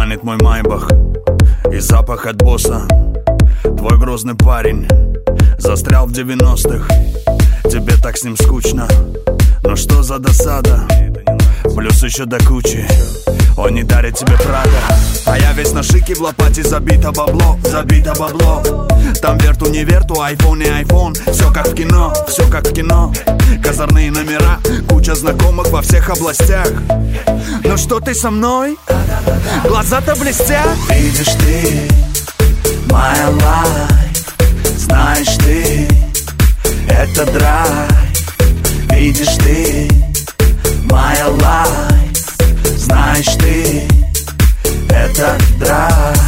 манит мой майбах и запах от босса. Твой грозный парень застрял в 90-х. Тебе так с ним скучно, но что за досада? Плюс еще до кучи он не дарит тебе Прада. А я весь на шике, в лопате забито бабло, забито бабло. Там верту не верту, айфон не айфон. Все как в кино, все как в кино. Козырные номера, куча знакомых во всех областях. Но что ты со мной? Глаза-то блестят. Видишь ты, моя life, знаешь ты, это драйв. Видишь ты, моя life, знаешь ты, это драйв.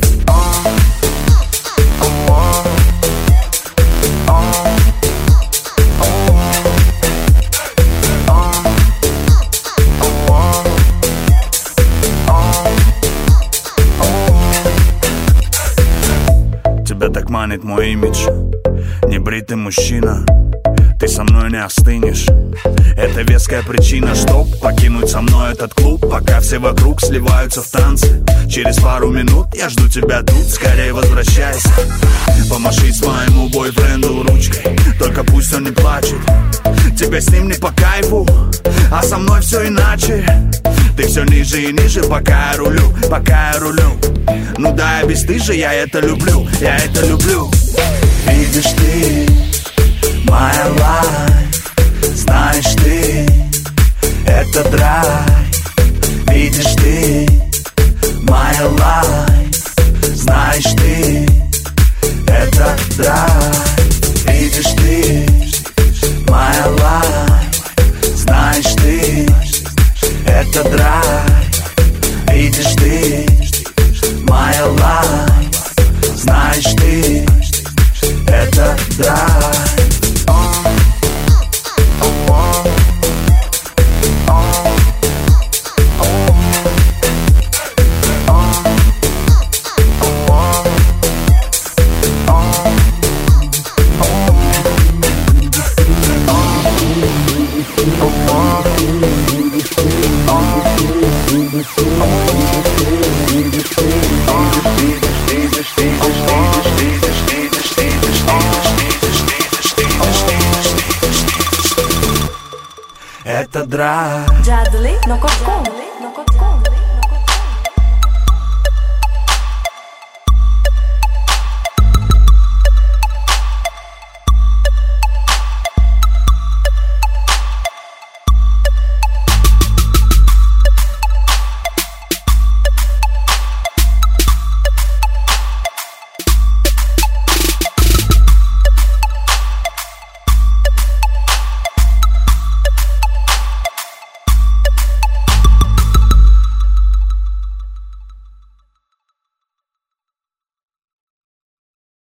Тебя так манит мой имидж, небритый мужчина. Ты со мной не остынешь. Это веская причина, чтоб покинуть со мной этот клуб, пока все вокруг сливаются в танцы. Через пару минут я жду тебя тут, скорее возвращайся. Помаши своему бойфренду ручкой, только пусть он не плачет. Тебе с ним не по кайфу, а со мной все иначе. Ты все ниже и ниже, пока я рулю, пока я рулю. Ну да, я бесстыжий, я это люблю, я это люблю. Видишь ты, моя life, знаешь ты, это драйв. Видишь ты, моя life, знаешь ты, это драйв. Видишь ты, моя life, знаешь ты, это драйв. Видишь ты, моя life, знаешь ты, это драйв. Это драйв. Jadli no Cocom.